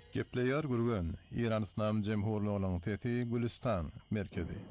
Gepleyer gürgen İran İslam Cemhurluğu'nun Fethi Gülistan merkezi.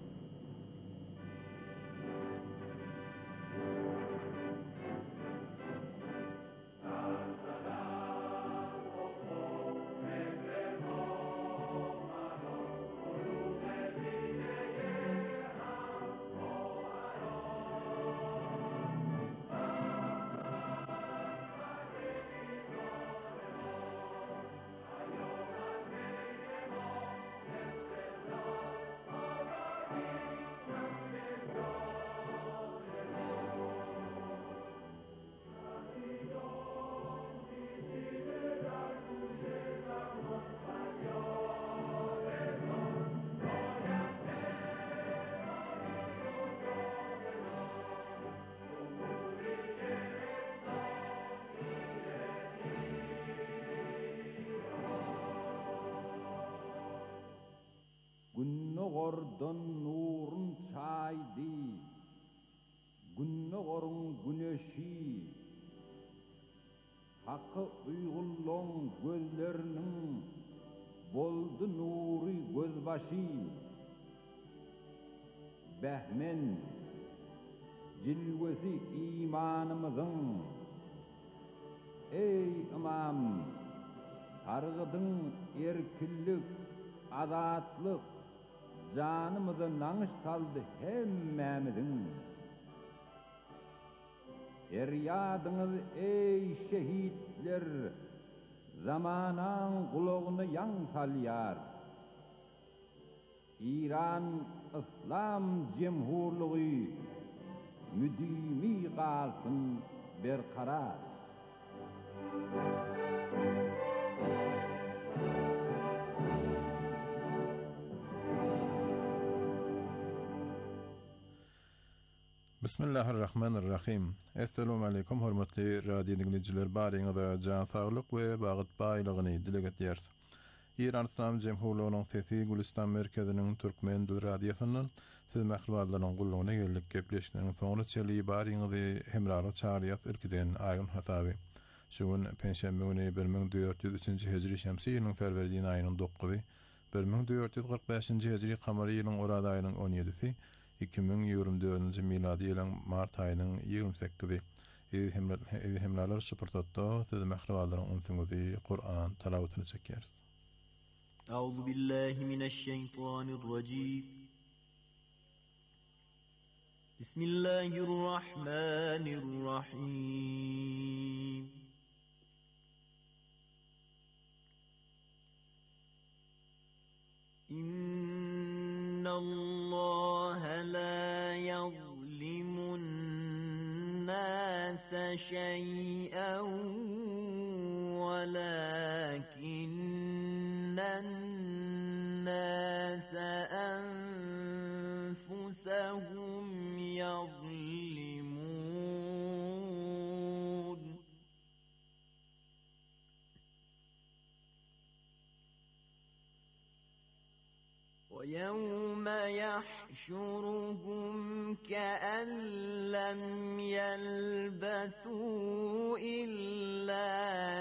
Günnogordan nurun çaydı, günnogorun güneşi, hakkı uygulluğun gözlerinin boldu nuri gözbaşı. Behmen, cilvesi imanımızın, ey imam, sargıdın erkillik, azatlık, canımızı nanış saldı hemmemizin. Feryadınız ey şehitler, zamanan kulağını yan salyar. İran İslam Cemhurluğu müdimi kalsın berkarar. Bismillahirrahmanirrahim. Assalamu alaykum hormatly radio dinleyijiler. Baryňyza jan saglyk we bagyt baýlygyny dileget ýer. İran İslam Cemhurluğu'nun Fethi Gülistan merkeziniň türkmen dil radiosynyň siz mährumatlaryň gullugyna geldik gepleşiginiň soňra çeli baryňyzy hemraly çağırýar ülkeden aýyn hasaby. Şuň penşenbe güni 1403-nji hijri şemsi ýylyň ferwerdiň aýynyň 9-y, 1445-nji hijri kamary ýylyň orada aýynyň 17-si, 2024-nji miladi ýylyň mart aýynyň 28-i. Edi hemralar suportatda siz mährumatlaryň öňsüňizi Kur'an talawatyny çekýäris. أعوذ بالله من الشيطان الرجيم بسم الله الرحمن الرحيم إن الله لا يظلم الناس شيئا ولكن الناس أنفسهم يظلمون ويوم يحشرهم كأن لم يلبثوا إلا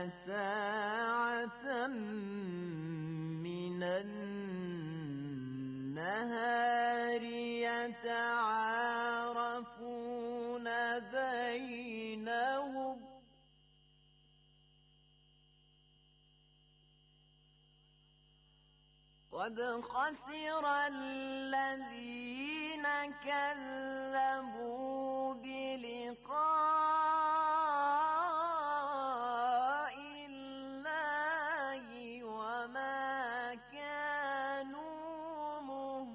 ساعة من النهار يتعارفون بينهم قد خسر الذين كذبوا بلقاء الله وما كانوا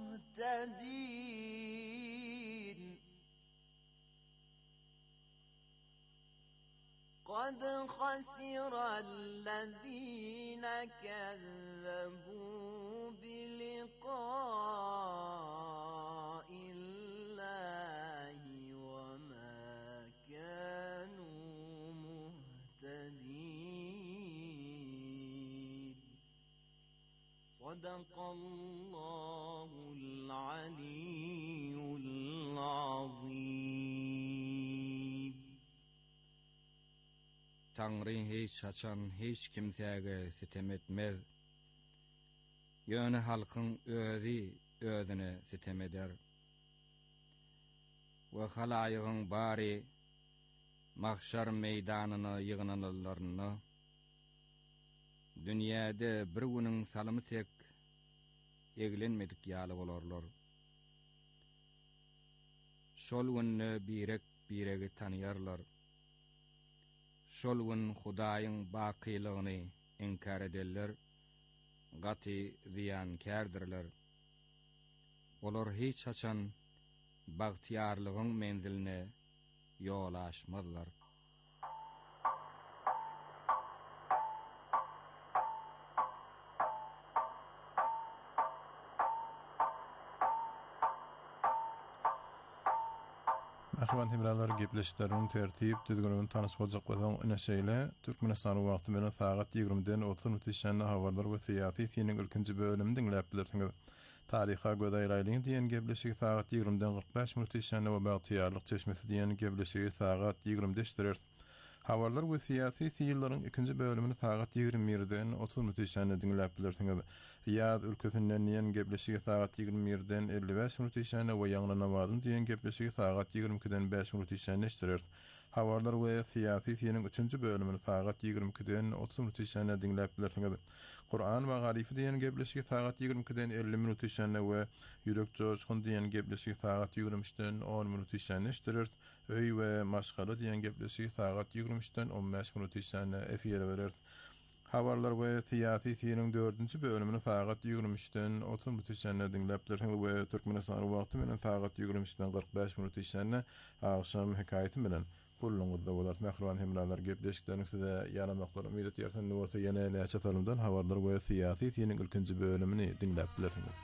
مهتدين قد خسر الذين كذبوا بلقاء الله وما كانوا مهتدين صدق الله العلي العظيم. Tanrı hiç açan hiç kimseye sitem etmez. Ýöne halkyň özüne sitem eder. Ve halaýygyň bary mahşar meýdanyna ýygnanlaryny dünýäde bir günüň salymy tek eglenmedik ýaly bolarlar. Şol günni biregi tanýarlar. Şol gün Hudaýyň bakylygyny inkar ederler. Gaty ziýankärdirler. Olar hiç haçan bagtyarlygyň menziline ýol açmazlar. Ahvan hemralar gepleşikleriniň tertip düzgünligini tanys boljak bolsaň ine şeýle Türkmenistan wagty menen saat 20-den 30 minut işende habarlar we syýasy siniň ilkinji bölümini dinläp bilersiňiz. Taryha gödäýläýliň diýen gepleşik saat 20-den 45 minut işende we bagtyarlyk çeşmesi diýen gepleşik saat 20-de işdirer. Habarlar we syýasy ýyllaryň ikinji bölümini saat 21-den 30 minut işende dinläp bilersiňiz. Ýaz ülkesinden diýen gepleşik saat 21-den 55 minut işende we ýaňla namazyn diýen gepleşik saat 22-den 5 minut işende işdirer. Habarlar we syýasy ýyllaryň 3-nji bölümini saat 22-den 30 minut işende dinläp bilersiňiz. Kur'an we Garifi diýen gepleşik saat 22-den 50 minut işende we ýürek joşkun diýen gepleşik saat 23-den 10 minut işende işdirer. Öý we maşgala diýen gepleşik saat 23-den 15 minut işende efire berer. Habarlar we syýasy ýyllaryň 4-nji bölümini saat 23-den 30 minut işende dinläp bilersiňiz we Türkmenistan wagty menen saat 23-den 45 minut işende akşam hekaýaty bilen kulluňuzda bolar. Mähruman hemralar gepleşiklerini size ýanamaklar umyt etýärsen bolsa ýene näçe salymdan habarlar we syýasy ýyllaryň ilkinji bölümini dinläp bilersiňiz.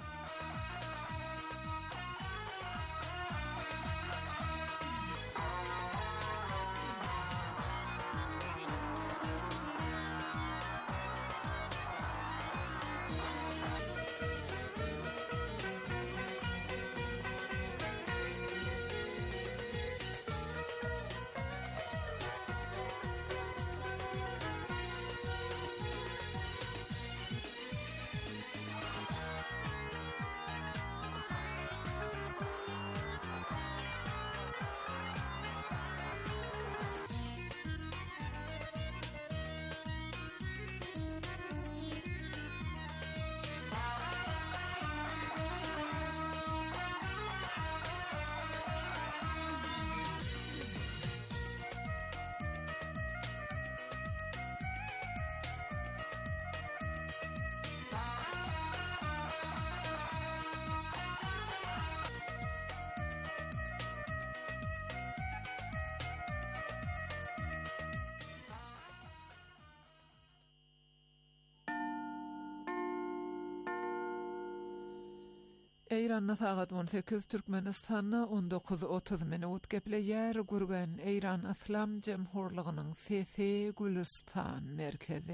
Eýranda sagat 18 Türkmenistanda 19:30 minut gepleýär gurgan Eýran Islam Jemhurlygynyň Fefe Gülistan merkezi.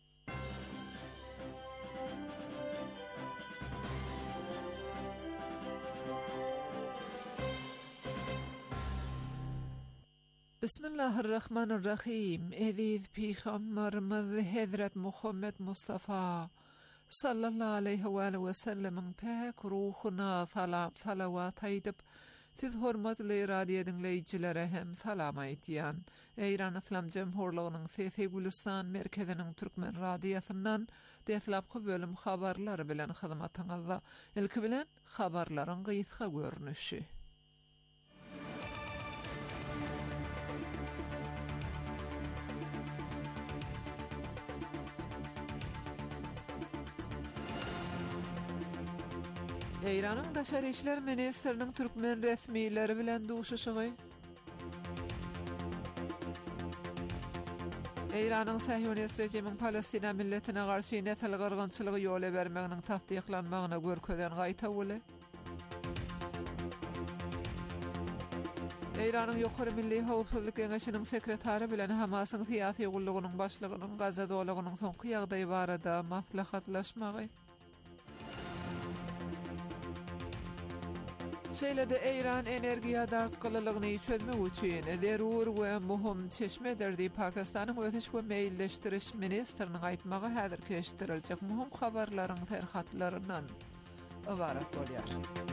Bismillahirrahmanirrahim. Eziz Peygamberimiz Hazrat Muhammed Mustafa sallallahu aleyhi ve sellem'in pek ruhuna salavat aýdyp, siz hormatly radio dinleýijilere hem salam aýtýan. Eýran Islam Jemhurlygynyň Fefe Gülistan merkeziniň türkmen radiosundan deslapky bölüm habarlary bilen hyzmatyňyzda. Ilki bilen habarlaryň gysga görnüşi. Eýranyň Daşary işler ministriniň türkmen resmiýetleri bilen duşuşygy. Eýranyň Sahyonist rejimiň Palestina milletine garşy nesil gyrgynçylygy ýola bermeginiň tasdyklanmagyna görkezen gaýta bole. Eýranyň ýokary milli howpsuzlyk geňeşiniň sekretary bilen Hamasyň syýasy gullugynyň başlygynyň Gaza dowlatynyň soňky ýagdaýy barada maslahatlaşmagy. Şeýle-de İran energiýa dartgylylygyny çözmek üçin zerur we muhim çeşme derdi Pakistanyň ötüş we meýilleşdiriş ministriniň aýtmagy häzir keşdiriljek muhim habarlaryň terhatlaryndan ibarat bolýar.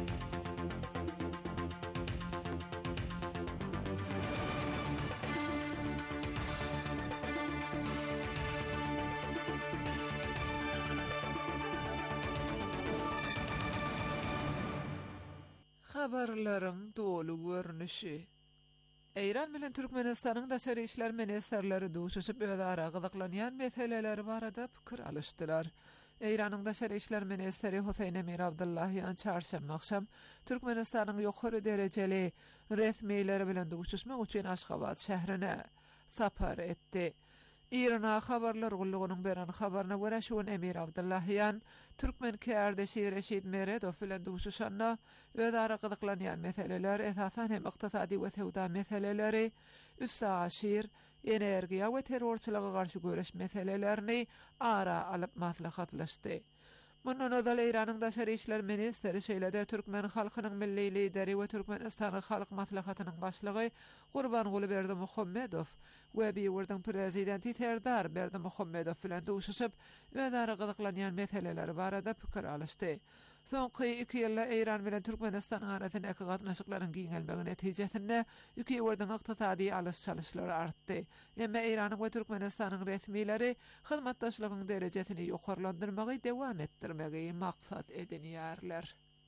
Habarlaryň dolu görnüşi. İran bilen Türkmenistanyň daşary işler ministrleri duşuşyp özara gyzyklanýan meseleleri barada pikir alışdylar. İranyň daşary işler ministri Husayn Emir Abdullahiýan çarşamba akşam Türkmenistanyň ýokary derejeli resmiýetleri bilen duşuşmak üçin Aşgabat şäherine sapar etdi. İran habarlar gullugynyň beren habaryna görä şuň Emir Abdullahiýan Türkmen kardeşi Reşid Meredov bilen duşuşanna özara gyzyklanýan meseleler esasan hem ykdysady we sowda meseleleri, üssaşir, energiýa we terrorçylyga garşy göreş meselelerini ara alyp maslahatlaşdy. Mundan özel İranyň daşary işler ministri şeýle-de Türkmen halkynyň milli lideri we Türkmenistan halk maslahatynyň başlygy Gurbanguly Berdimuhammedow we Biýurdyň prezidenti Serdar Berdimuhammedow bilen duşuşyp özara gyzyklanýan meseleler barada pikir alışdy. Soňky 2 ýylda İran bilen Türkmenistan arasynda iki gatnaşyklaryň giňelmegi netijesinde iki ýurdyň ykdysady alys-çalyşlary artdy. Emma İranyň we Türkmenistanyň resmiýetleri hyzmatdaşlygyň derejesini ýokarlandyrmagy dowam etdirmegi maksat edinýärler.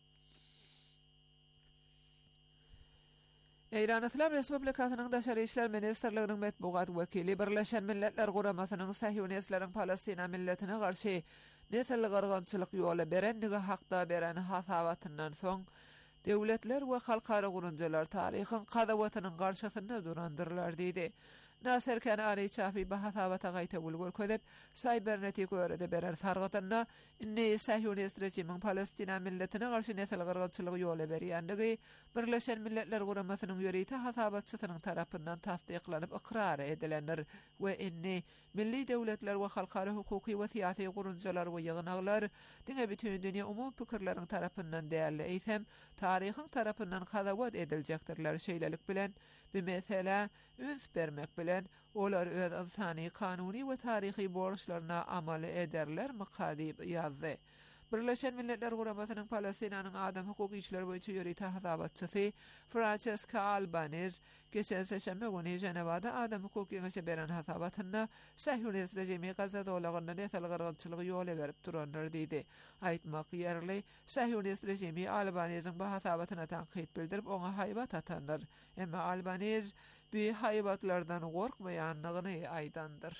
İran Islam Respublikasynyň daşary işler ministrliginiň metbuat wekili Birleşen Milletler Guramasynyň Sahyonistlaryň Palestina milletine garşy nesel gargançylyk ýola berendigi hakda beren hasawatyndan soň döwletler we halkara gurunjalar taryhyň qadawatynyň garşysynda durandyrlar diýdi. Nasser Kanani çapi bahasawata gaýta bulgur ködep cybernetik örede berer sargatynda inni Sahyonist rejimiň Palestina milletine garşy nesel gargançylyk ýola berýändigi Birleşen Milletler Guramasynyň ýöreti hasabatçysynyň tarapyndan tasdiklanyp ikrar edilendir we inni milli döwletler we halkara hukuky we syýasy gurunjalar we ýygnaklar diňe bütün dünýä umum pikirleriň tarapyndan däli eýsem taryhyň tarapyndan hadawat ediljekdirler şeýlelik bilen bir mesele üns bermek bilen olar öz insany kanuny we taryhy borçlaryna amal ederler maqadib ýazdy. Birleşen Milletler Guramasynyň Palestinanyň adam hukuky işler boýunça ýöreti hasabatçysy Francesca Albanese geçen seşembe güni Cenevada adam hukuky meselesi beren hasabatynda Sahyonist rejimi Gazza dowlatyna nesel gargançylygy ýola berip duranlar diýdi. Aýtmak ýerli Sahyonist rejimi Albaneseň bu hasabatyna tanqid bildirip oňa haýbat atandyr. Emma Albanese bu haýbatlardan gorkmaýanlygyny aýdandyr.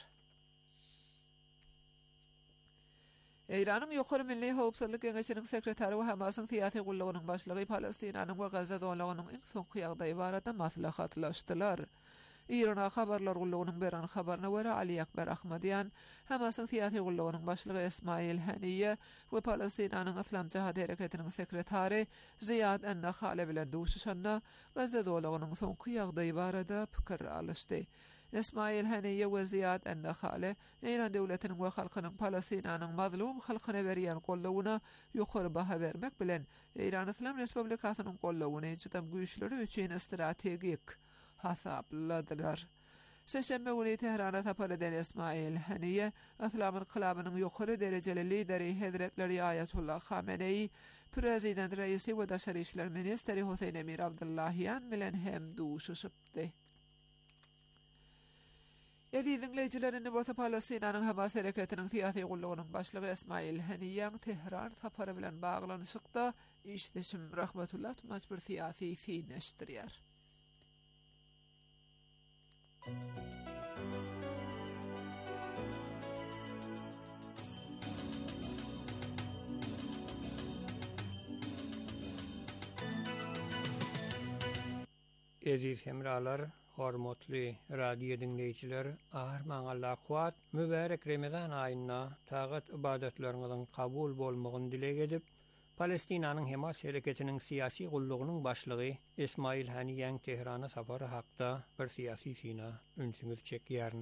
İran'ın Ýokary Milli Howpsuzlyk Geňeşiniň sekretary we Hamasyň syýasy gullugynyň başlygy Palestinanyň we Gazza dowlatynyň iň soňky ýagdaý barada maslahatlaşdylar. İran habarlar gullugynyň beren habaryna görä Ali Akbar Ahmadiýan Hamasyň syýasy gullugynyň başlygy Ismail Haniye we Palestinanyň Islam Jihad Hereketiniň sekretary Ziyad en-Nakhale bilen duşuşanda Gazza dowlatynyň soňky ýagdaý barada pikir alışdy. İsmail Haniye we Ziyad en-Nakhale İran döwletiniň we halkynyň Palestinanyň mazlum halkyna berýän gollawyna ýokary baha bermek bilen İran Islam Respublikasynyň gollawyny juda güýçleri üçin strategik hasapladylar. Şeşembe güni Tehrana sapar eden İsmail Haniye Islam inqilabynyň ýokary derejeli lideri Hazretleri Ayatullah Khamenei prezident reisi we daşary işler ministri Husayn Emir Abdullahiýan bilen hem duşuşypdy. Dinleyijilerini bolsa Palestinanyň Hamas hereketiniň syýasy gullugynyň başlygy Ismail Haniýan Tehran sapary bilen baglanyşykda işleşim rahmetullah majbur syýasy fiýneşdirýär. Aziz hemralar, hormatly radio dinleyijiler, ahirmaňa kuat mübarek Ramazan aýyna tagat ibadatleriňiziň kabul bolmagyny dilek edip, Palestinanyň Hamas hereketiniň syýasy gullugynyň başlygy Ismail Haniýan Tehrana sapary hakda bir syýasy syna ünsüňiz çekýärin.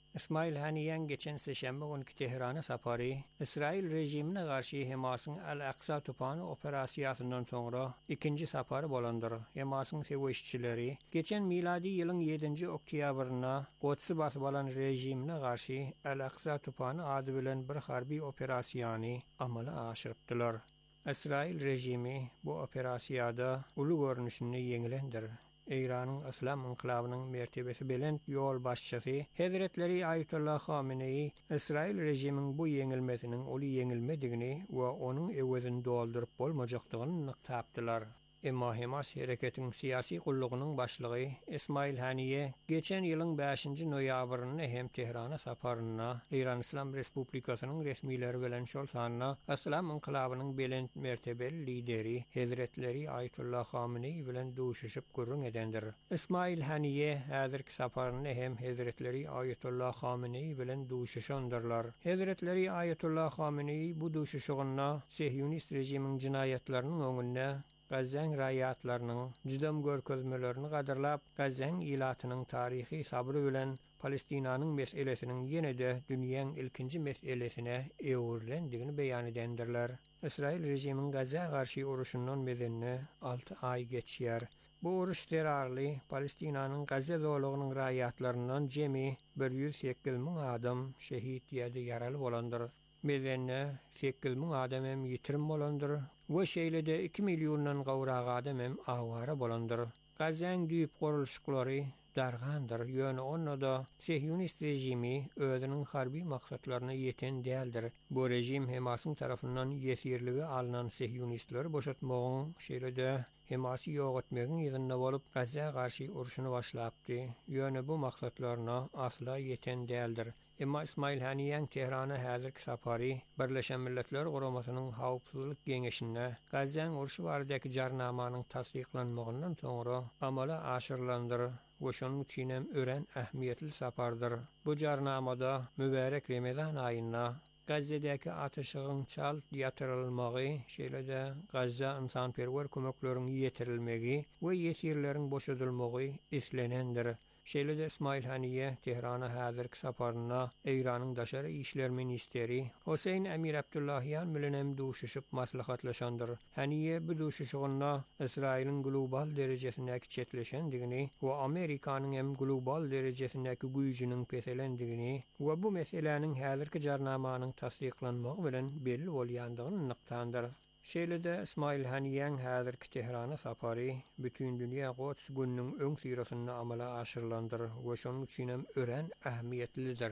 İsmail Haniyen geçen seşembe günkü Tehran'a sapari, İsrail rejimine karşı Hamas'ın El-Aqsa Tupanı operasyasından sonra ikinci saparı bolandır. Hamas'ın seveşçileri geçen miladi yılın 7. oktyabrına Quds'ı basıp alan rejimine karşı El-Aqsa Tupanı adı bilen bir harbi operasyonu amala aşırıptılar. İsrail rejimi bu operasyada ulu görünüşünü yenilendir. İran'ın İslam inkılabının mertebesi bilen yol başçısı Hazretleri Ayetullah Khamenei İsrail rejimin bu yenilmesinin ulu yenilmediğini ve onun evvezini doldurup bolmajaktığını nıqtaptılar. Emma Hamas hareketinin siyasi kulluğunun başlığı İsmail Haniye geçen yılın 5. noyabrında hem Tehran'a saparına İran İslam Respublikasının resmileri bilen şolsanına İslam inkılabının bilen mertebeli lideri Hazretleri Ayetullah Khamenei bilen duşuşup gurrun edendir. İsmail Haniye hazırki saparına hem Hazretleri Ayetullah Khamenei bilen duşuşundurlar. Hazretleri Ayetullah Khamenei bu duşuşuğuna Sehyonist rejimin cinayetlerinin önüne Gazzeň raýatlarynyň jüdem görkezmelerini gadyrlap, Gazzeň ilatynyň taryhy sabrı bilen Palestinanyň meselesiniň ýene-de dünýäň ilkinji meselesine ewrilendigini beýan edendirler. İsrail rejiminiň Gazze'ye garşy uruşundan medenine 6 ay geçýär. Bu uruş terarly Palestinanyň Gazze zowlugynyň raýatlaryndan jemi 108.000 adam şehit ýa-da ýaraly bolandyr. Medenne 8.000 adam hem ýitirim bolandyr. Bu şeýlede 2 milyondan gowrak adam hem awara bolandyr. Gazzeň düýüp gurulşyklary dargandyr. Ýöne onda Sehyonist rejimi özüniň harby maksatlaryna ýeten däldir. Bu rejim Hamasyň tarapyndan ýesirligi alynan Sehyonistleri boşatmagyň şeýlede Hamasy ýok etmegiň ýerinde bolup Gazze'ye garşy uruşuny başlapdy. Ýöne bu maksatlaryna asla ýeten däldir. Emma İsmail Haniyen Tehran'a hazırki sapari Birleşen Milletler Guramasynyň Hawpsuzlyk Geňeşine Gazzeň uruşy baradaky jarnamanyň tasdiklanmagyndan soňra amala aşyrylandyr. Goşanyň üçin hem ören ähmiýetli sapardyr. Bu jarnamada mübarek Ramazan aýyna Gazze'deki ateşiň çal ýatyrylmagy, şeýle-de Gazza insanperwer kömekleriniň ýetirilmegi we ýesirleriň boşadylmagy islenendir. Şeýle-de İsmail Haniye Tehran'a hazırki saparyna İran'yň daşary işler ministeri Hüseyin Emir Abdullahyan bilen hem duşuşup maslahatlaşandyr. Haniye bu duşuşygyna İsrail'in global derejesindäki çetleşendigini we Amerikanyň hem global derejesindäki güýjüniň peselendigini we bu meseleniň hazırki jarnamanyň tasdiklanmagy bilen belli bolýandygyny nyktandyr. Şeýle-de İsmail Haniyen hazırki Tehran'a sapary bütün dünýä Quds gününiň öň syrasyny amala aşyrylandyr we şonuň üçin hem ören ähmiýetlidir.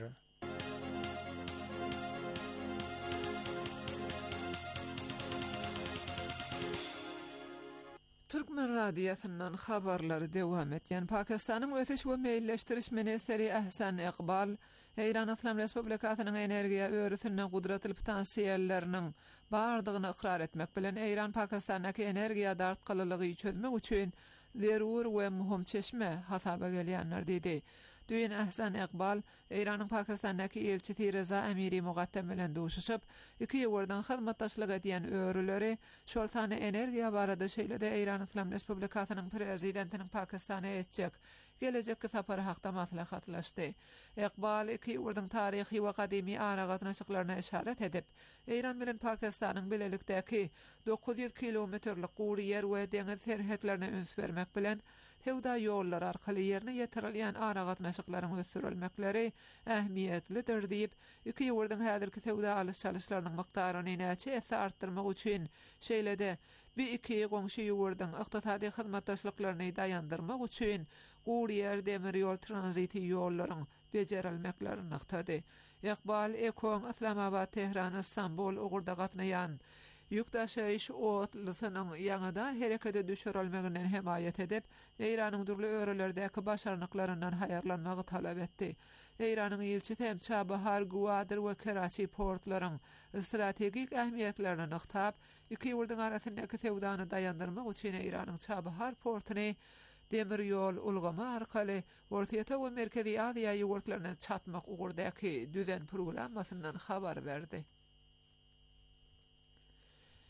Türkmen radyosundan habarlary dewam etýän Pakistanyň ötüş we meýilleşdiriş ministeri Ahsan Iqbal İran İslam Respublikasynyň energiýa örüsine gudratly potensiýallerini bardygyny ikrar etmek bilen İran Pakistandaky energiýa dartgylylygy çözmek üçin zerur we muhim çeşme hasaba gelýänler dedi. Düýün Ahsan Iqbal İranyň Pakistandaky elçisi Reza Amiri mugattam bilen duşuşyp, iki ýoldan hyzmatdaşlyk edýän öwrüleri şol sany energiýa barada şeýle-de İran İslam Respublikasynyň prezidentiniň Pakistana etjek gelecekki sapary hakda maslahatlaşdy. Iqbal iki ýoldan taryhy we gadymy aragatnaşyklaryna işaret edip, İran bilen Pakistanyň bilelikdäki 900 kilometrlik gury ýer we deňiz serhetlerine üns bermek bilen hewda ýollar arkaly ýerine ýetirilýän aragatnaşyklaryň ösürilmekleri ähmiýetlidir diýip, iki ýoldan häzirki hewda alyş çalyşlarynyň mykdaryny näçe artdyrmak üçin şeýle-de bir iki goňşy ýoldan ykdysady hyzmatdaşlyklaryny daýandyrmak üçin gury ýer demir ýol tranziti ýollaryň bejerilmeklerini nykdy. Iqbal Ekon Islamabad, Tehran, İstanbul ugurda gatnaýan ýük daşaýyş otlysynyň ýaňadan herekete düşürilmeginden hemaýet edip, İranyň durly öwrelerdäki başarnyklaryndan haýarlanmagy talap etdi. İranyň elçisi hem Çabahar, Gwadr we Karachi portlaryň strategik ähmiýetlerini nyktab, iki ýoldyň arasyndaky sewdany daýandyrmak üçin İranyň Çabahar portuny demir ýol ulgama arkaly Orta we Merkezi Aziýa ýurtlaryna çatmak ugurdaky düzen programmasyndan habar berdi.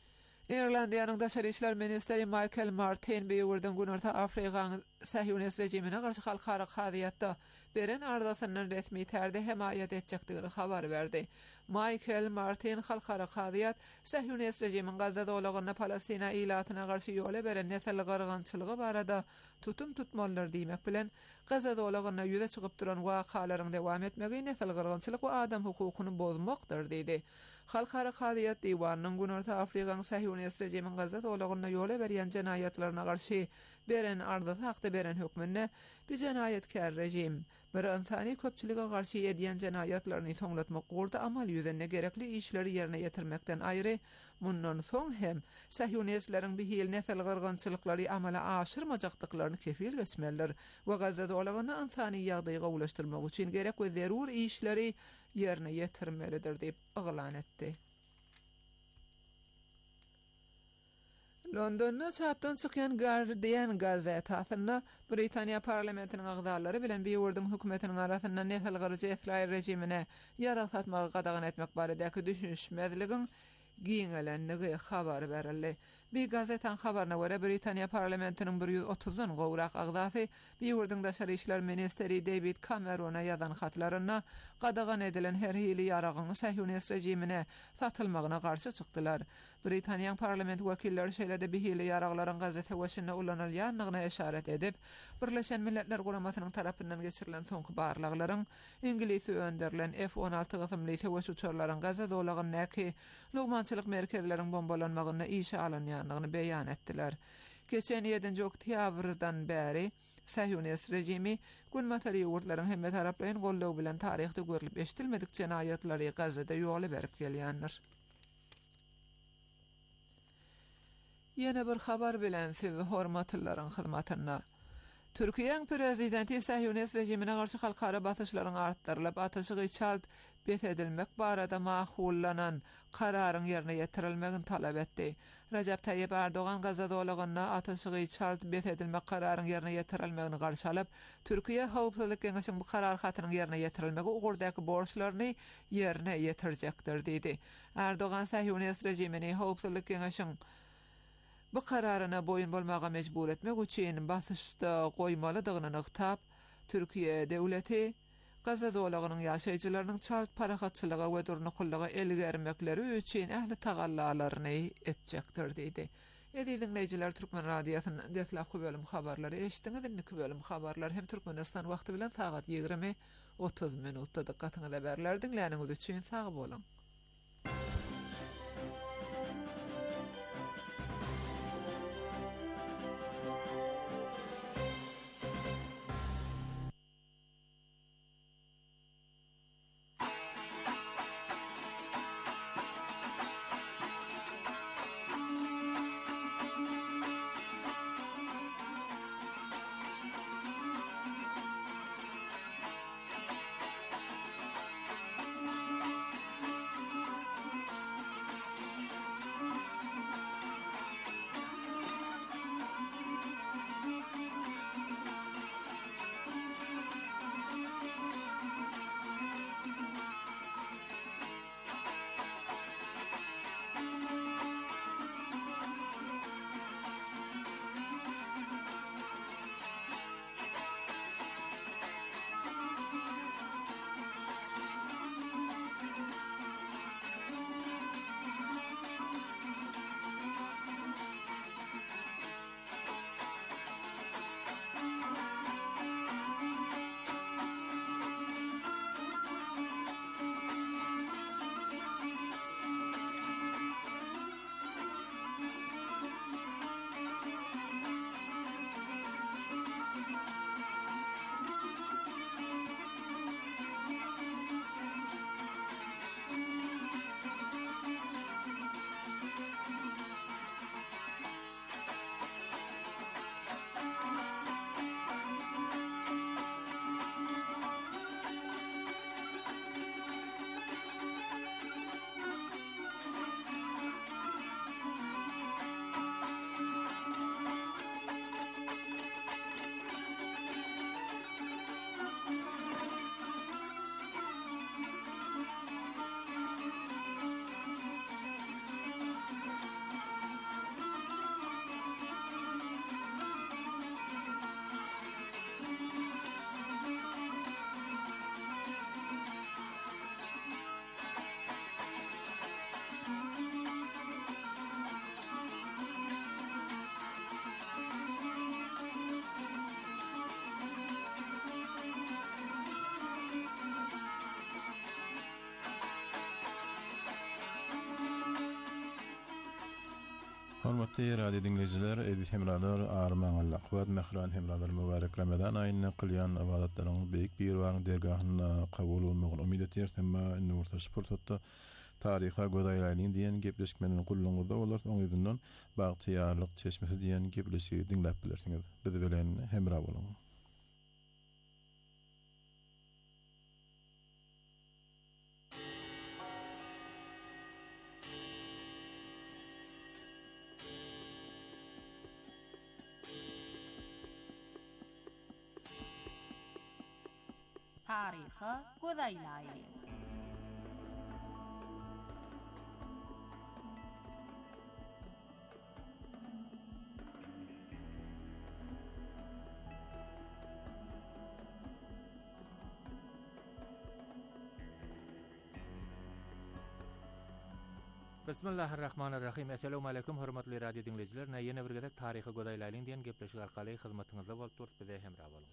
İrlandiyanın Daşary işler ministeri Michael Martin beýurdan Günorta Afrikaň Sahyonist rejimine garşy halkara hadyatda beren ardasynyň resmi tärde hemaýat etjekdigini habar berdi. Michael Martin halkara hadyat Sahyonist rejimiň Gazza dowlagyna Palestina ilatyna garşy ýola beren nesel gargançylygy barada tutum tutmalar diýmek bilen Gazza dowlagyna ýüze çykyp duran wakalaryň dewam etmegi nesel gargançylyk we adam hukukyny bozmakdyr diýdi. Halkara hadyat diýwanynyň Günorta Afrikaň Sahyonist rejimiň Gazza dowlagyna ýola berýän jenayatlaryna garşy beren arda hakda beren hökmünde bir jenayatkär rejim bir insani köpçülüge garşy edýän jenayatlaryny soňlatmak gorda amal ýüzende gerekli işleri ýerine ýetirmekden aýry mundan soň hem Sahyonistlaryň bihil nesel gargançylyklary amala aşyrmajakdyklaryny kefil geçmeler we Gazza dowlagyna insani ýagdaýga ulaşdyrmak üçin gerek we zerur işleri ýerine ýetirmelidir diýip yglan etdi. Londonda çapdan çykýan Guardian gazetasynda Britaniýa parlamentiniň agzalary bilen beýurdym hökümetiniň arasynda nesel garjy Israil rejimine ýarasatmagy gadagan etmek baradaky düşünşmezligiň giňelenligi habar berildi. Bir gazetan habaryna görä Britaniýa parlamentiniň 130-dan gowrak agzasy beýurdym Daşary işler ministeri David Camerona ýazan hatlaryna gadagan edilen her hili ýaragyny Sahyonist rejimine satylmagyna garşy çykdylar. Britaniýa parlament wekilleri şeýlede bihili ýaraglaryň gazete weşine ulanylýanlygyna eşaret edip, Birleşen Milletler Guramasynyň tarapyndan geçirilen soňky barlaklaryň Ingilis önderilen F-16 gysymly sewes uçurlaryň Gazza dowlagyny lugmançylyk merkezleriň bombalanmagyna işe alynýanlygyny beýan etdiler. Geçen 7 oktýabrdan bäri Sahyonist rejimi gulmatary ýurtlaryň hemme taraplaryň gollaw bilen taryhda görülip eşdilmedik jenayatlary Gazzada ýoly berip gelýändir. Yine bir habar bilen sizi hormatlaryň hyzmatyna. Türkiýeň prezidenti Sahyonist rejimine garşy halkara basyşlaryň artdyrylyp atyşygy çalt edilmek barada mahullanan kararyň ýerine ýetirilmegini talap etdi. Recep Tayyip Erdoğan Gazza dowlagyna atyşygy çalt edilmek kararyň ýerine ýetirilmegini garşy alyp, Türkiýe Howpsuzlyk Keňeşiň bu karar hatyryň ýerine ýetirilmegi ugurdaky borçlaryny ýerine ýetirjekdir diýdi. Erdoğan Sahyonist rejimini Howpsuzlyk Keňeşiň bu kararyna boyun bolmaga mejbur etmek üçin basyşda goýmalydygyny ýyktap, Türkiýe döwleti Gazza dowlagynyň ýaşaýjylarynyň çalt parahatçylyga we durnukullyga elgermekleri üçin ähli tagallalaryny etjekdir diýdi. Ediň dinleýijiler, Türkmen radiosynyň deflaky bölüm habarlary eşitdiňiz. Dinleki bölüm habarlar hem Türkmenistan wagty bilen saat 20:30 minutda dikkatyňyza berler. Dinläniňiz üçin sag bolun. Hormatly radio dinleyiciler, edis hemralar, armağan laqwat mehran hemralar mübarek Ramazan ayını qılyan ibadatlaryň beýik bir wagtyň dergahyna kabul bolmagyny umyt etýär. Emma Nurta Sportda taryha godaýlaryň diýen gepleşmelerini gullanyňda bolar. Oňyzyndan bagtyýarlyk çeşmesi diýen gepleşigi dinläp bilersiňiz. Biz bilen hemra bolun. Taryha godaýlaryň. Bismillahirrahmanirrahim. Assalamu alaykum hormatly radio dinleyijiler. Näýene bir gezek taryhy godaýlaryň diýen gepleşik arkaly hyzmatyňyzda bolup durýar. Bize hemra bolun.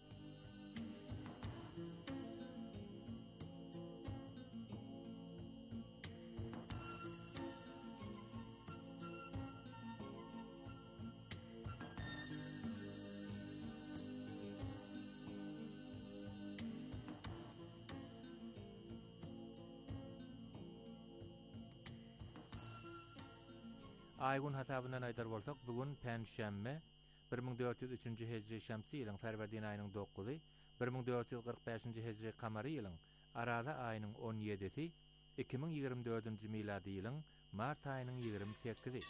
Aygun hasabynan aýdar bolsak, bugun Pänşembe 1403-nji hejri şämsi ýylyň Ferwerdiň aýynyň 9-y, 1445-nji hejri kamary ýylyň Arada aýynyň 17-si, 2024-nji miladi ýylyň mart aýynyň 28-i.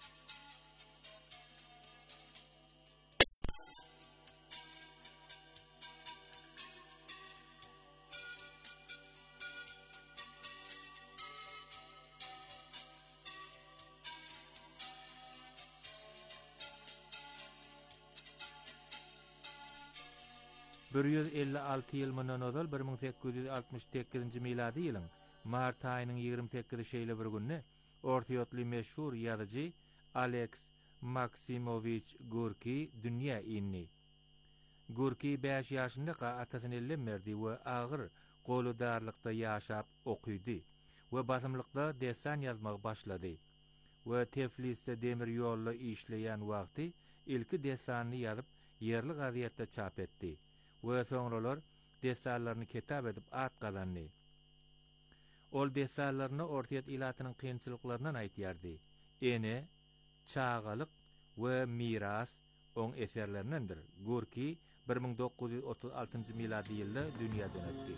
Bir 156 ýyl mundan ozal 1868-nji miladi ýylyň mart aýynyň 28-i şeýle bir günni ortoýotly meşhur ýazyjy Aleks Maksimovich Gorki dünýä inni. Gorki 5 ýaşynda atasyny ellemerdi we agyr goludarlykda ýaşap okuýdy we basymlykda desan ýazmak başlady. We Tiflisde demir ýolly işleýän wagty ilki desanyny ýazyp ýerli gazetde çap etdi. We soňralar desanlaryny kitap edip at gazandy. Ol desanlaryny ortaýat ilatynyň kynçylyklarynan aýtýardy. Ene, çağalyk we miras oň eserlerindendir. Gorki 1936-njy miladi ýylda dünýäden ötdi.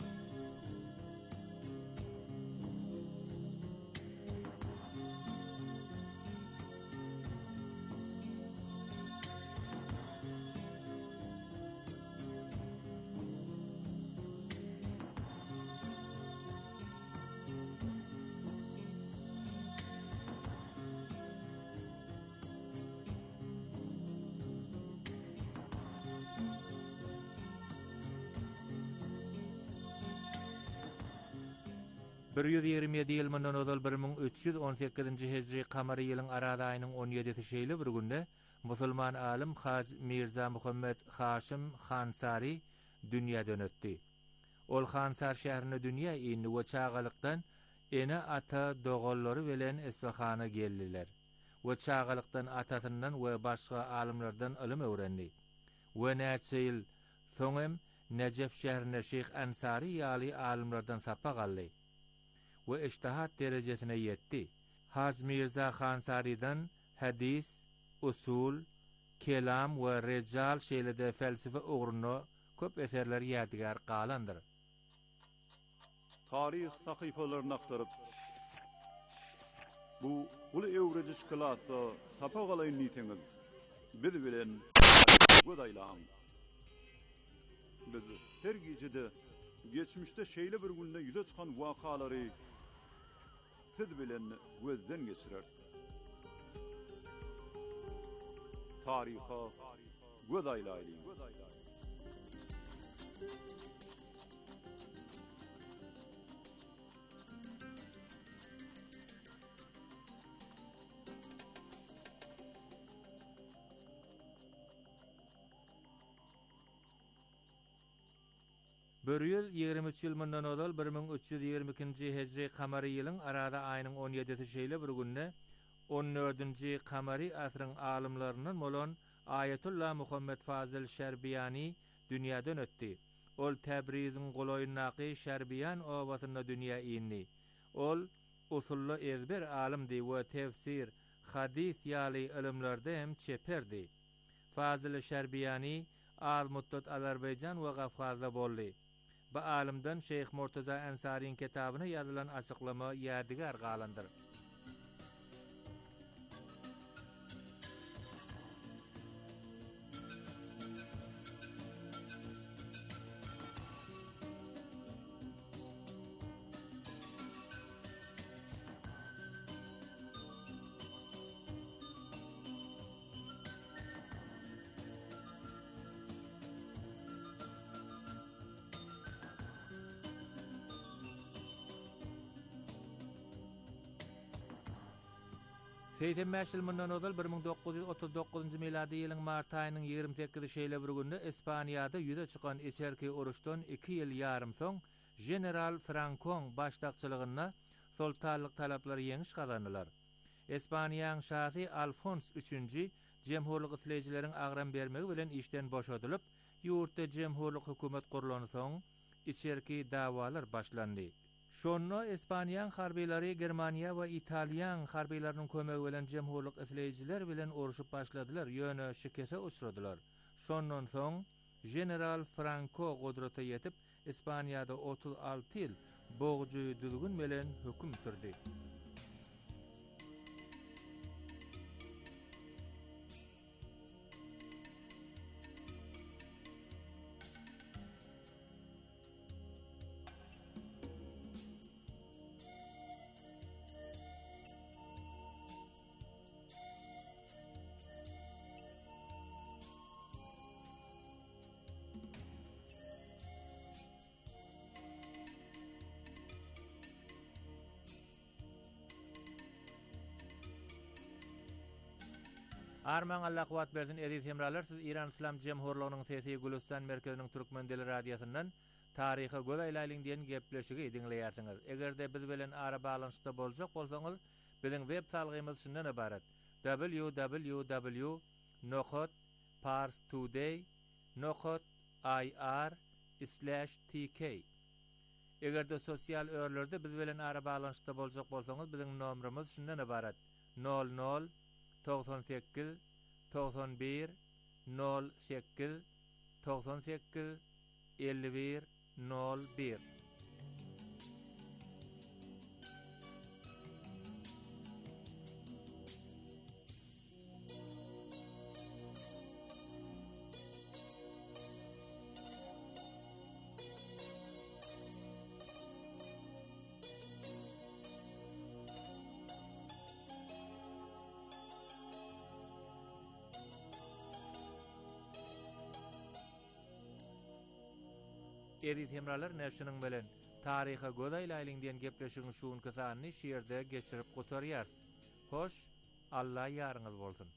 Bir 127 ýyl mundan ozal 1318-nji hejri kamary ýylyň Arada aýynyň 17-si şeýle bir günde musulman alim Haj Mirza Muhammed Haşim Hansari dünýäden ötdi. Ol Hansar şäherine dünýä ýyny we çağalykdan ene ata dogollary bilen Esfahana geldiler. We çağalykdan atasyndan we başga alimlerden ilim öwrendi. We näçe ýyl soňem Necef şäherine Şeyh Ansari ýaly alimlerden sapa galdy. We iştihat derejesine ýetdi. Haj Mirza Hansari'dan hadis, usul, kelam we recal şeýlede felsefe ugruna köp eserler ýadigar galandyr. Tarih sahypalaryny aktaryp bu uly öwrediş kylasa sapa galaýyn diýseňiz, biz bilen godaýlaň. Biz her gejede geçmişde şeýle bir günde ýüze çykan wakalary siz bilen gözden geçirer. Taryha godaýlaryň. Bir ýyl 23 ýyl mundan ozal 1322-nji hejri kamary ýylyň Arada aýynyň 17-si şeýle bir günde 14-nji Kamari asryň alymlaryndan bolan Ayetullah Muhammed Fazil Şerbiyani dünýäden ötdi. Ol Təbrizin goloýundaky Şerbiyan obasyna dünýä indi. Ol usully ezber alimdi we tefsir, hadis ýaly ilimlerde hem çeperdi. Fazil Şerbiyani az muddat Azerbaycan we Gafgazda boldy. Bu alimden Şeyh Murtaza Ensariň kitabyna ýazylan açyklama ýadigar galandyr. Seytem Mäşil mundan ozal 1939-njy miladi ýylyň mart aýynyň 28-nji şeýle bir günde Ispaniýada ýüze çykan içerki uruşdan 2 ýyl ýarym soň General Francon başdakçylygyna sultanlyk talaplary ýeňiş gazandylar. Ispaniýanyň şahy Alfons 3-nji jemhurlyk isleýjileriň agram bermegi bilen işden boşadylyp, ýurtda jemhurlyk hökümet gurulany soň içerki dawalar başlandy. Şonno Ispaniýanyň harbiýlary Germaniýa we Italiýanyň harbiýlarynyň kömegi bilen jemhurlyk isleýjiler bilen uruşyp başladylar, ýöne şikese uçradylar. Şondan soň General Franco gudrata ýetip Ispaniýada 36 ýyl bogjuy düzgün bilen höküm sürdi. Arman Allah kuwat bersin edis hemralar, siz İran İslam Cemhurluğunyň sesi Gülistan merkeziniň Türkmen dili radiosyndan taryhy göz aýlaýlyň diýen gepleşigi dinleýärsiňiz. Egerde biz bilen ara balanşda boljak bolsaňyz, biziň web salgymyz şundan ibarat: www.parstoday.ir/tk. Egerde sosial örlerde biz bilen ara balanşda boljak bolsaňyz, biziň nomerimiz şundan ibarat: 00 98 91 08 98 51 01. Edit hemralar näşiniň bilen taryha göz aýlaýlyň diýen gepleşigiň şuun kysanyny şiýerde geçirip gotarýar. Hoş, Allah ýarňyz bolsun.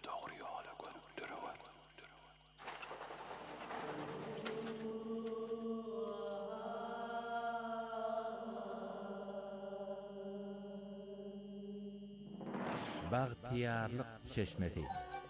doğru yola götürüyor. Bagtiyarlyk çeşmesi.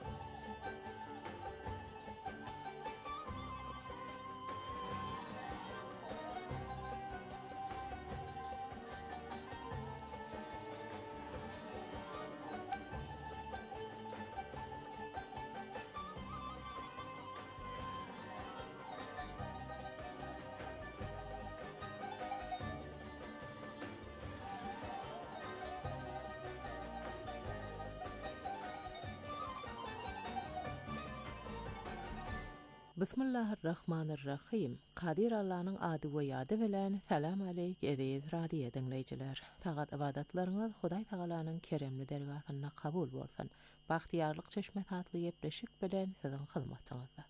Bismillahirrahmanirrahim. Qadir Allah'ın adı we ýady bilen salam aleyk eziz radio dinleýijiler. Tagat ibadatlaryňyz Hudaý Tagalanyň keremli dergahyna kabul bolsun. Bagtiyarlyk çeşme tatly ýepleşik bilen siziň hyzmatçyňyzda.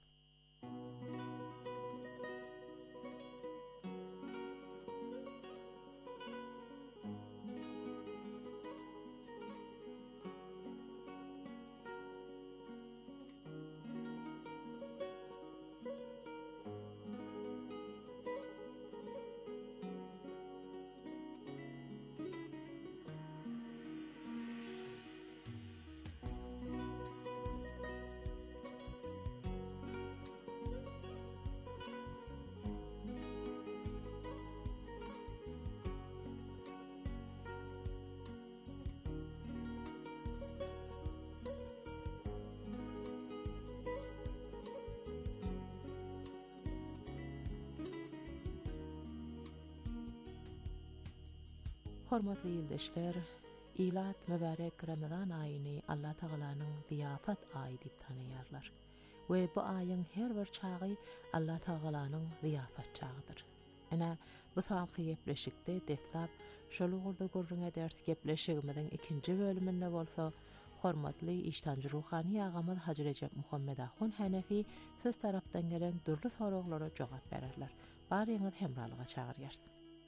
Hormatly ýoldaşlar, Ilat mübarek Ramazan aýyny Allah Tagalanyň ziyafat aýy diýip tanaýarlar. We bu aýyň her bir çagy Allah Tagalanyň ziyafat çagydyr. Ana bu saňky ýepleşikde deslap şol ugurda görüň eders gepleşigimiziň ikinji bölüminde bolsa, hormatly iştanjy ruhany agamy Hacı Recep Muhammed Ahun Hanefi siz tarapdan gelen dürli soraglara jogap bererler. Baryňyz hemralyga çagyrýarsyň.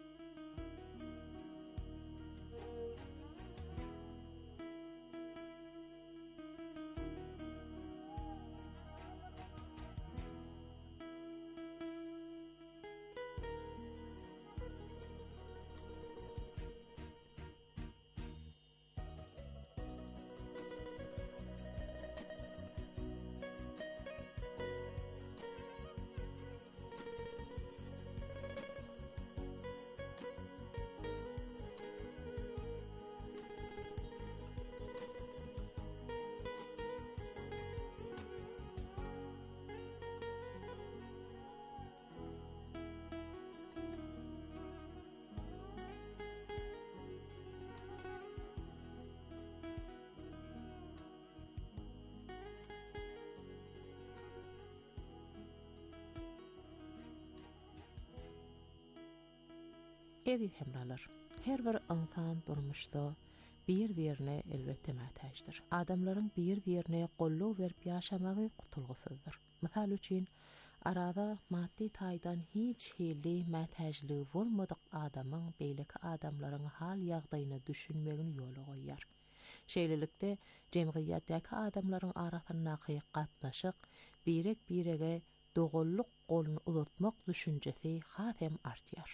Eziz hemralar, her bir insan durmuşda bir-birine elbette mätäjdir. Adamlaryň bir-birine golluk berip ýaşamagy gutulgusyzdyr. Mysal üçin, arada maddi taýdan hiç hili mätäjligi bolmadyk adamyň beýleki adamlaryň hal ýagdaýyny düşünmegini ýola goýýar. Şeýlelikde jemgyýetdäki adamlaryň arasyna gatnaşyk, birege dogolluk goluny uzatmak düşünjesi hatem artýar.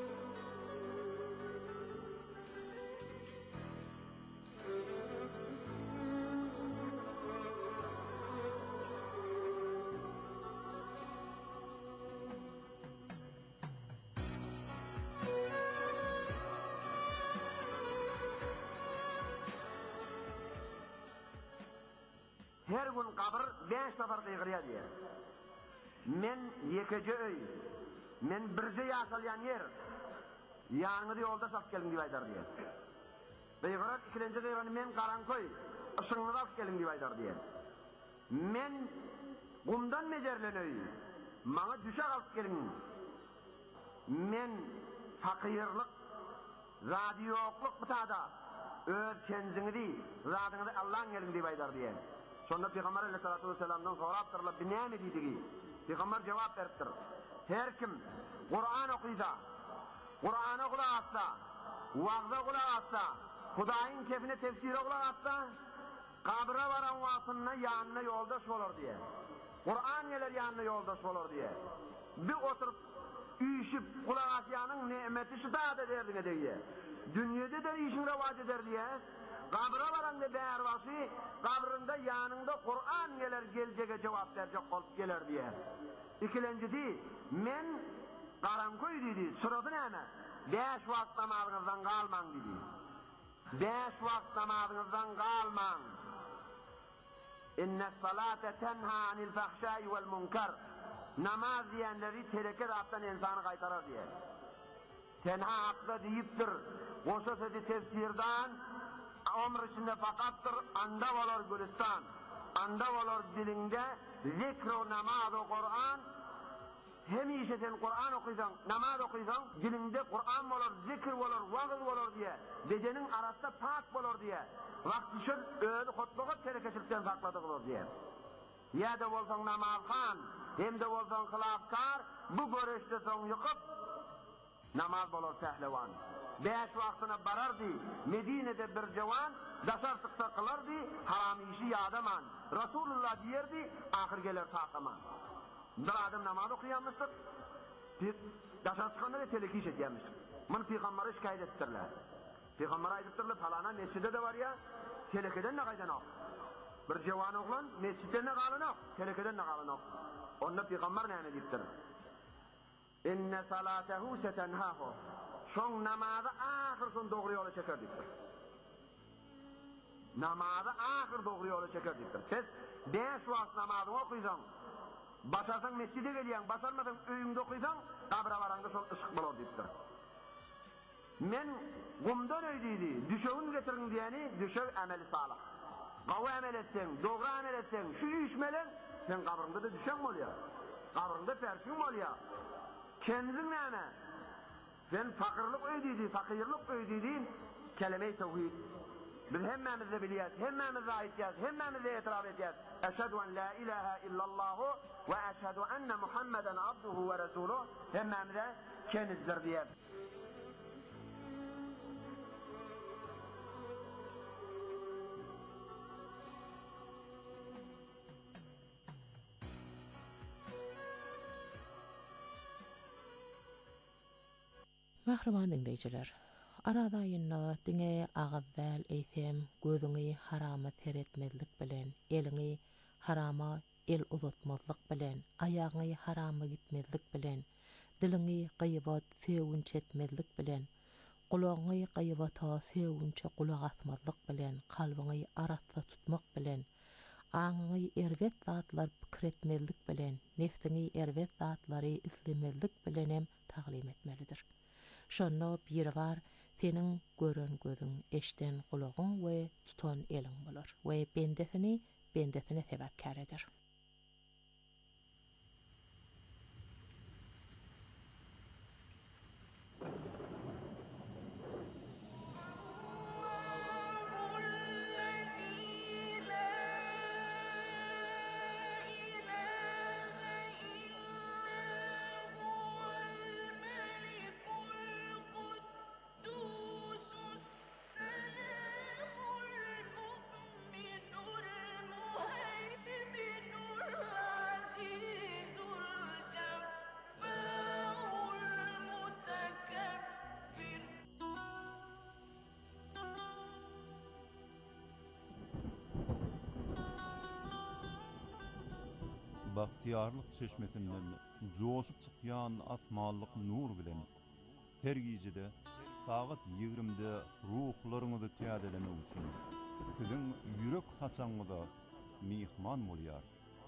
Her gün kabır 5 sefer kıygırıya diye. Men yekece öy, men birce yaşalayan yer, yanıda yolda sap gelin diye aydar diye. Kıygırat ikilinci kıygıranı men karankoy, ısınlıda sap gelin diye aydar diye. Men bundan mecerlen öy, bana düşe kalk gelin. Men fakirlik, radyokluk bıtada, öz kenzini değil, zadını da Allah'ın gelin diye aydar diye. Sonda Peygamber Aleyhissalatu vesselam'dan soraptırlar, binayam ediydi. Peygamber cevap veriptir. Her kim Kur'an okuysa, Kur'an'a kulak atsa, vaazda kulak atsa, Hudaýyň kefine tefsire kulak atsa, kabra varan waqtında yanına yoldaş olur diye. Kur'an gelir yanına yoldaş olur diye. Bir oturup üyüşüp kulak asyanın nimeti şıtaat ederdin diye. Dünyada da işin revac eder diye. Kabra varan da beğervası, kabrında yanında Kur'an geleceğe cevap verecek olup gelir diye. İkilencisi, men karankoy dedi, sıradı neyme? 5 vakit namazınızdan kalman dedi. 5 vakit namazınızdan kalman. İnne salate tenha anil fahşai vel munkar. Namaz diyenleri tereke raptan insanı kaytarar diye. Tenha hakkı deyiptir. Osa sözü tefsirden ömür içinde fakattır. Anda olur Gülistan. Anda olur dilinde zikr-u namaz-u Kur'an. Hem işeten Kur'an okuysan, namaz okuysan, dilinde Kur'an olur, zikr olur, vaaz olur diye, gecenin arasında pak olur diye, vakti için öğünü kutluğu terekeçilikten sakladık olur diye. Ya da olsan namazkan, hem de olsan hılafkar, bu görüşte son yıkıp, namaz olur pehlevan. 5 vaktine barardı, Medine'de bir cevan, daşartıkta kılardı, haram işi yadaman. Resulullah diyerdi, ahir gelir takaman. Bir adam namaz okuyanmıştır. Daşan çıkanda da teleki işetyenmiştir. Bunu Peygamber'e şikayet ettirler. Peygamber'e aydıptırlar, falana mescide de var ya, telekeden ne kaydan ok. Bir cevan oğlan, mescidden ne kalın ok, telekeden ne kalın ok. Onda Peygamber ne deyiptir? İnne salatehu setenhahu. Son namazı ahir son doğru yola çeker deyiptir. Namazı ahir doğru yola çeker deyiptir. Siz 5 vakit namazını okuysan, başarsan mescide geliyen, başarmadan öyümde okuysan, kabra varanda son ışık bulur deyiptir. Men gumdan öydeydi, düşeğin getirin diyeni, düşeğ ameli salih. Qavu amel etsen, doğru amel etsen, şu işmelen, sen kabrında da düşen mi oluyor? Kabrında perşin mi oluyor? Kendin neyine? Sen fakirlik öydeydi, fakirlik öydeydi, kelime-i tevhid. Biz hemmemizde biliyaz, hemmemizde ayetiyaz, hemmemizde itiraf ediyaz. Eşhedü en la ilahe illallahu ve eşhedü enne Muhammeden abduhu ve resuluhu, hemmemizde kendizdir diyaz. Mahraman dinleyiciler, aradayınla diňe agawwäl eýsem gözüňi harama teretmezlik bilen, eliňi harama el uzatmazlyk bilen, ayagyňy harama gitmezlik bilen, diliňi gıýbat söwünç etmezlik bilen, gulagyňy gıýbata söwünçe gulag atmazlyk bilen, kalbyňy arasda tutmak bilen, aňyňy erwet zatlar pikir etmezlik bilen, nefsiňi erwet zatlary islemezlik bilen hem taglim etmelidir. Şonda bir var, senin gören gözün, eşten gulagyň we tutan eliň bolar we bendesine sebäpkär eder. Bahtiyarlyk çeşmesinden joşup çykýan asmanlyk nur bilen her gecede saat 20'de ruhlaryňyzy täzelemek üçin siziň ýürek taçaňyza mihman bolýar.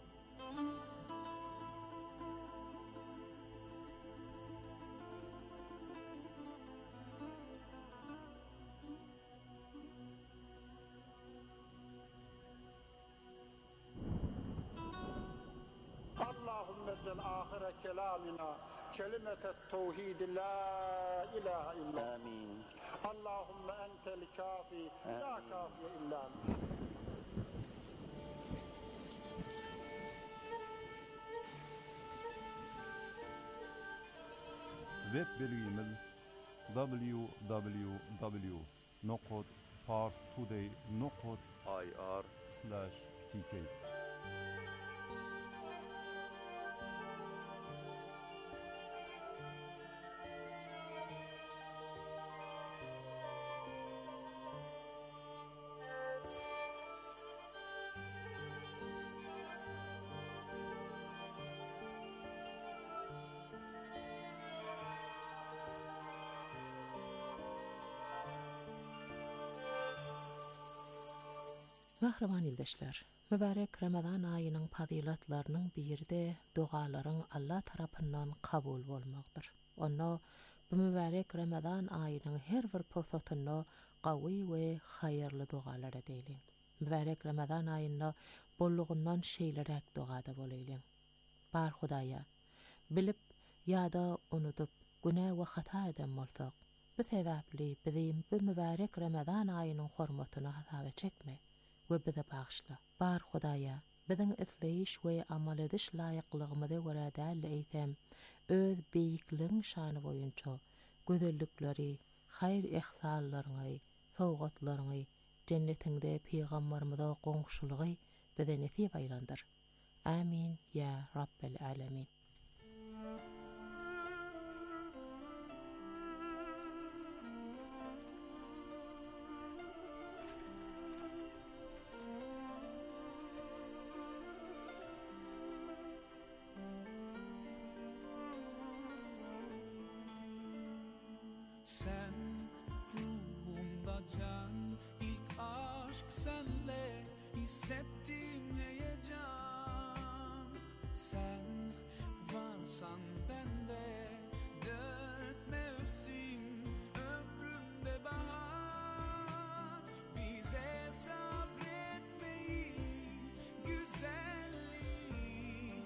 آخر كلامنا كلمة التوحيد لا إله إلا آمين. اللهم أنت الكافي لا كافي إلا أنت. Web belgimiz www.parstoday.ir www.radiomaria.org/tk. Mahraman ildeşler, mübarek Ramazan ayının fazilatlarının biri de duaların Allah tarapından kabul bolmagdyr. Onu bu mübarek Ramazan ayının her bir fursatynda gawy we hayırlı dualar edeýin. Mübarek Ramazan ayında bollugundan şeýlerek duada bolaýyn. Bar Hudaýa, bilip ýa-da unutup günä we hata eden bolsak, bu sebäpli bizim bu mübarek Ramazan ayının hormatyna hasaba çekme. Ve bize bağışla. Bar Hudaýa, biziň isleýiş we amal ediş laýyklygymyza görä däl eýsem, öz beýikligiň şany boýunça gözellikleri, haýr ihsallaryny, sowgatlaryny, jennetiňde peýgamberimize goňşulygy bize nesip aýlandyr. Amin ya Rabbel alamin. Sen ruhumda can, ilk aşk senle hissettim heyecan. Sen varsan bende dört mevsim, ömrümde bahar. Bize sabretmeyi, güzelliği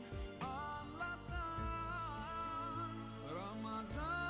anlatan Ramazan.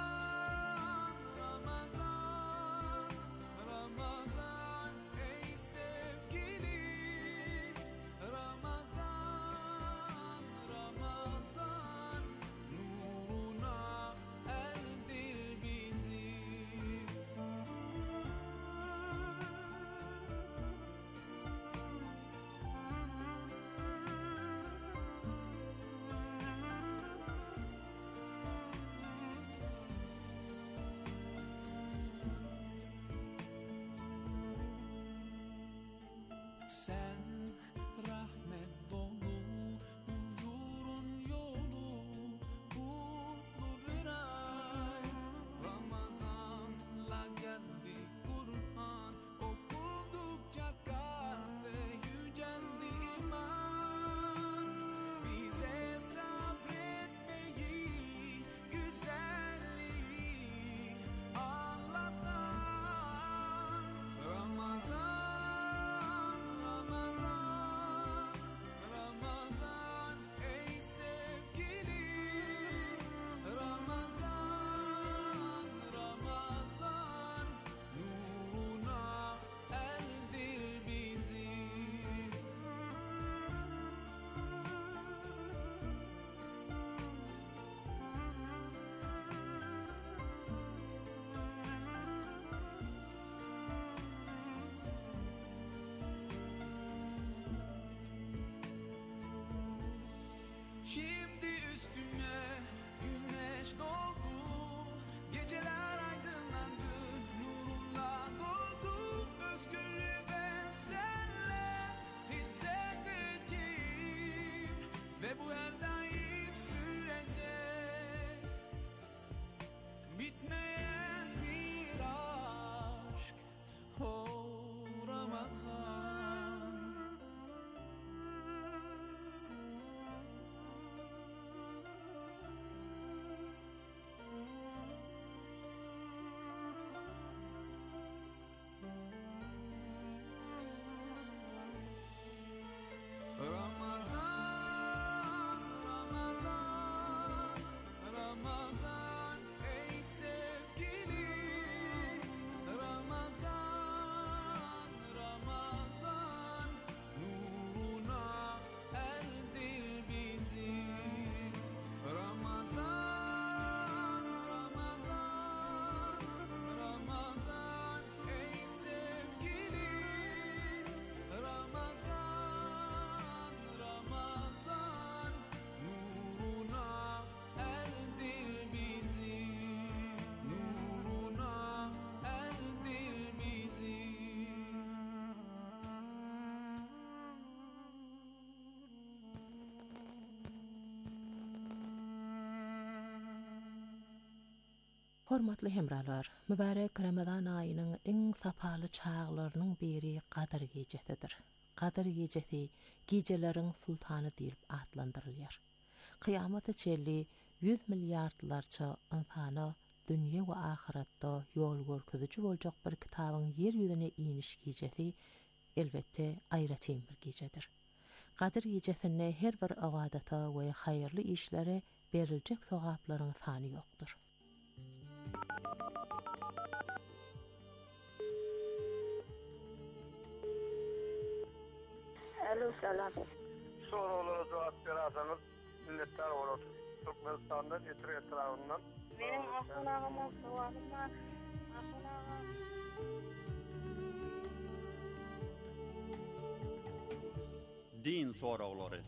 Sen rahmet dolu, huzurun yolu, mutlu bir ay. Ramazanla geldi Kur'an, okudukça kalbe yüceldi iman. Bize sabretmeyi, güzelliği anlatan Ramazan. Şimdi üstüne güneş doğdu, geceler aydınlandı, nurunla doldu. Özgürlüğü ben senle hissedeceğim ve bu her daim sürecek. Bitmeyen bir aşk, oh Ramazan. Hormatly hemralar, mübarek Ramazan ayının en sapalı çağlarının biri Qadr gecesidir. Qadr gecesi gecelerin sultanı deyip adlandırılır. Kıyamet içerli 100 milyardlarca insana dünya ve ahirette yol görküzücü olacak bir kitabın yeryüzüne iniş gecesi elbette ayratin bir gecedir. Qadr gecesinde her bir avadata ve hayırlı işlere verilecek sogapların sanı yoktur. Alo, selam. Sorulara cevap verasınız, milletler olur. Türkmenistan'dan, etrafından. Benim Ahun ağama soğanım var. Ahun ağam. Din soruları.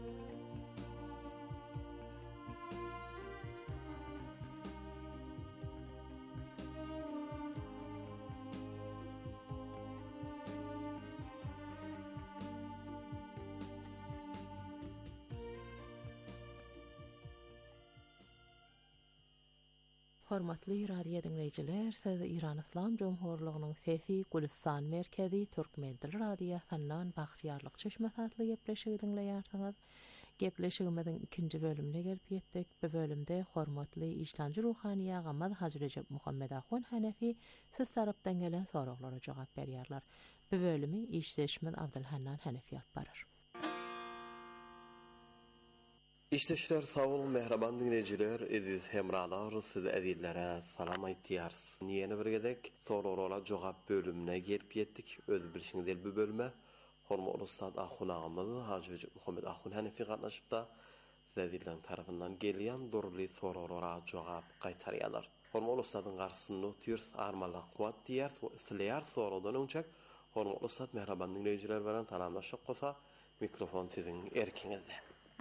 Hormatly radio dinleyijiler, siz İran İslam Cumhuriyeti'nin Sesi Gülistan Merkezi Türkmen Dili Radiosynyň bagşýarlyk çeşmehatly gepleşigi dinleýärsiňiz. Gepleşigimizin ikinji bölümine gelip ýetdik. Bu bölümde hormatly işlanjy ruhany agama Hacı Recep Muhammed Ahun Hanefi siz tarapdan gelen soraglara jogap berýärler. Bu bölümi işleşmez Abdülhannan Hanefi alyp barar. İşteşler sağ olun mehraban dinleyiciler, ediz hemralar, siz edillere salam aytýars. Niyeni birgedek, soraglara jogap bölümüne gelip ýetdik. Öz bilişiňiz bu bölüme hormatly ustad Ahun agamy Hacı Recep Muhammed Ahun Hanefi gatnaşypda zedilden tarapyndan gelýän durly soraglara jogap gaýtarýarlar. Hormatly ustadyň garşysynda otyrs, armala kuwat diýär, isleýär soragdan öňçek. Hormatly ustad mehraban dinleyiciler bilen talamlaşyk bolsa, mikrofon siziň erkiňizde.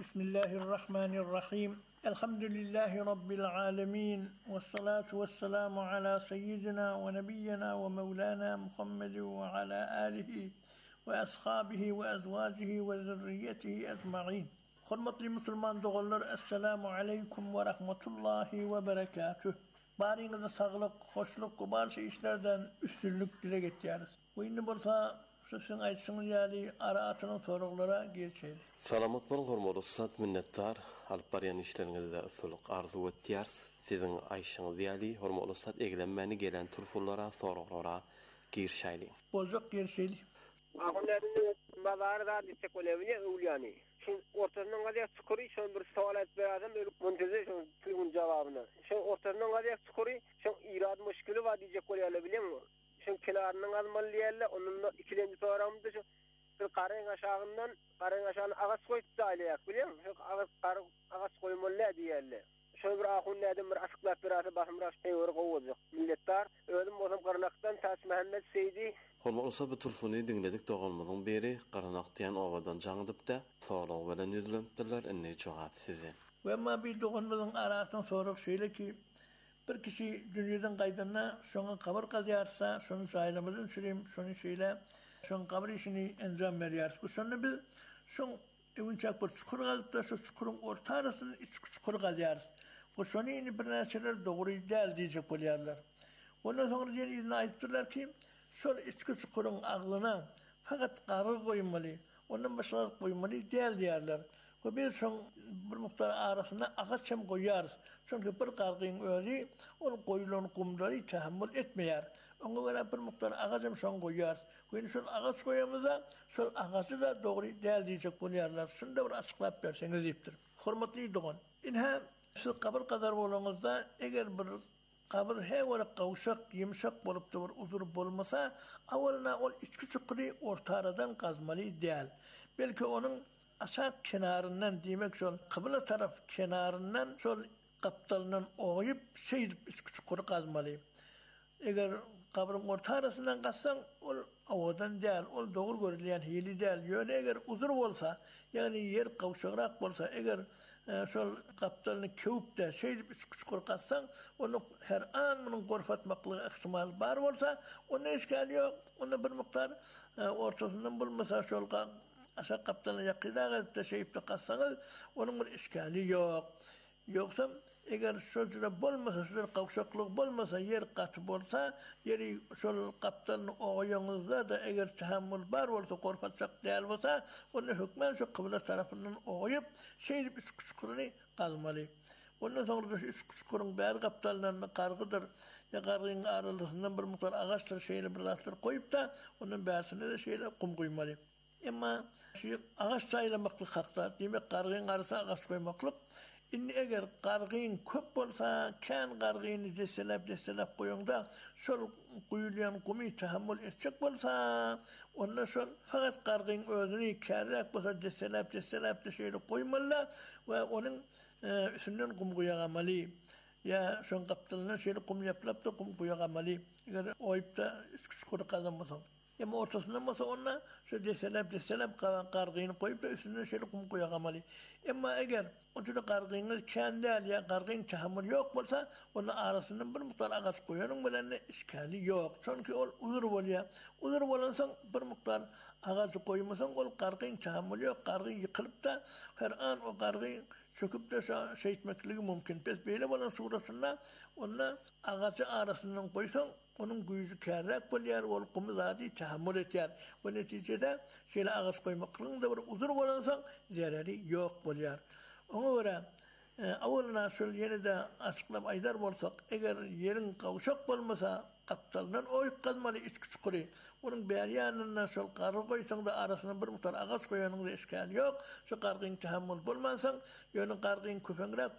Bismillahirrahmanirrahim. Elhamdülillahi Rabbil alemin. Vessalatu vesselamu ala seyyidina ve nebiyyina ve mevlana Muhammed ve ala alihi ve ashabihi ve azwajihi ve zürriyetihi ecma'in. Hormatly Müslüman dogallar, assalamu aleykum ve rahmetullahi ve berekatuh. Bariňyzda saglyk, hoşluk we barşy işlerden üstünlük dile getýäris. Bu indi bolsa sizin aýtsyňyz ýaly aratynyň soraglara geçeýär. Salamat bolun hormatly ustad, minnettar. Alyp barýan işleriňizde usuluk arzu etýärs. Siziň aýşyňyz ýaly hormatly ustad eglenmeni gelen turfullara, soraglara girşäýli. Bozok girşäýli. Ahunlaryň bazarda diçek bolýany öwlýany. Şu ortadan gaýa çukury şol bir sowal etberdim, öýle muntazir şu türgün jawabyny. Şu ortadan gaýa çukury, şu irad müşkili we diçek bolýarly bilemmi? Şu kenarynyň azmaly ýerle, onun ikilenji soramdy şu bir qarang aşağından, qarang aşağına ağaç koyup daýlaýak, bilemmi? Şu ağaç koýmaly diýerler. Şol bir ahunlaryň bir açyklap berýär, basymraş teýori gowajak. Milletler özüm bolsam Qarnaqdan Taş Mehmet Seydi. Hormatly ustad, bu turfuny dinledik dogalmadan beri Qarnaq diýen owadan jaňdypda soraw bilen ýüzlenipdiler, indi jogap size. Ve ma bir doganmyzyň arasyny sorag şeýle ki, bir kişi dünýeden gaýdanda şoňa kabar gazýarsa, şonu saýlamyzyn sürim, şonu şeýle, şoň kabar işini enjam berýär. Bu şonu biz şoň ewinçak bir çukur gazypda, şu çukuryň orta arasyny içki çukur gazýar. Bu şonu indi bir näçeler dogry däl diýjek bolýarlar. Ondan soňra ýene aýtdylar ki, şol içki çukuryň aglyna fakat gary goýmaly, ondan başga goýmaly däl diýerler. Bu bir şoň bir muktar arasyna agaç hem goýýarys. Çünki bir gargyň özi onu goýulan kumdary tahammül etmeýär. Oňa görä bir muktar agaç hem şoň goýýar. Güni şol agaç goýamyza, şol agaçy da dogry däl diýjek bolýarlar. Şunda bir açyklap berseňiz diýipdir. Hormatly dogan. Inha siz kabir kadar bolanyňyzda eger bir kabir hewara gawşak, ýumşak bolup da bir uzur bolmasa, awalna ol içki çukury orta aradan gazmaly däl. Belki onun aşağı kenarından demek şol kıbla taraf kenarından şol kaptalından oğuyup içki çukuru gazmaly. Eger kabrın orta arasından gazsan ol avadan däl, ol dogry görülýän hili däl. Ýöne eger uzur bolsa, ýani yer gawşagrak bolsa, eger şol kaptalny köwüp de içki çukuru gazsan, onu her an munyň gorfatmaklygy ihtimal bar bolsa, onu eşkal ýok. Onu bir miktar ortasından bolmasa şol aşağı kaptanı yakıda da şeyip de kassanız onun bir işgali yok. Yoksa eger sözle bolmasa, sözle kavşaklık bolmasa, yer katı bolsa, yeri şol kaptan oğuyunuzda da eger tahammül bar olsa, korkatsak değil olsa, onu hükmen şu kıbla tarafından oğuyup, şeylip üst kuşkurunu kalmalı. Ondan sonra da üst kuşkurun bär kaptallarına kargıdır, ya kargının aralığından bir miktar ağaçlar şeyle birleştir koyup da, onun bärsine de şeyle kum koymalı. Ama şu ağaç saylamaklık hakta, demek kargının arası ağaç koymaklık, inni eger kargın köp bolsa, kan kargını deselep koyunda, şol kuyulayan kumi tahammül etcek bolsa, ondan sonra fakat kargın özünü kärrek bolsa deselep de şeyle koymalı ve onun üstünden kum koyamalı. Ya şon kaptalına şeyle kum yapılıp da kum koyamalı. Eger oyup da küçük kazanmasın. Ama ortasından masa ona şu deselep kargını koyup da üstüne şöyle kum koyamalı. Ama eğer o türlü kargını kendi ya kargın tahammül yok olsa onun arasından bir miktar ağaç koyanın böyle işgali yok. Çünkü o uzur oluyor. Uzur olansan bir miktar ağaç koymasan o kargın tahammül yok. Kargın yıkılıp da her an o kargın çöküp de şey etmekliği mümkün. Biz böyle olan surasında onunla ağacı arasından koysan onun gücü kärrek bolýar, ol kumu zady tahammül etýär. Bu neticede şeýle ağaç koymaklığın da bir uzur bolansaň zarary ýok bolýar. Oňa görä awalna şol ýene-de açyklap aýdar bolsak, eger ýeriň kawşak bolmasa, kaptaldan oýup kalmaly içki çukuri. Onun bärýanyna şol garry goýsaň da arasyna bir miktar ağaç koýanyň da işgal ýok. Şu gargyň tahammül bolmansaň, ýöne gargyň köpeňrek